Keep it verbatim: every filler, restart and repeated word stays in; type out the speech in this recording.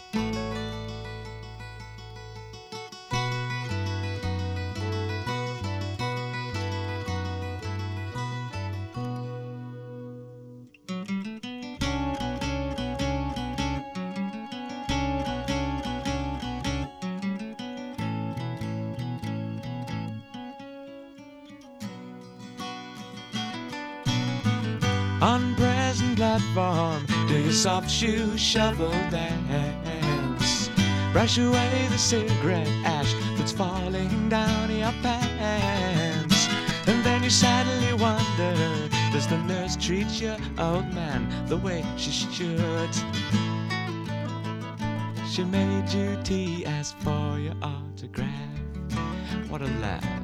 On present platform, do your soft shoe shuffle dance. Brush away the cigarette ash that's falling down your pants. And then you sadly wonder, does the nurse treat your old man the way she should? She made you tea, asked for your autograph. What a laugh.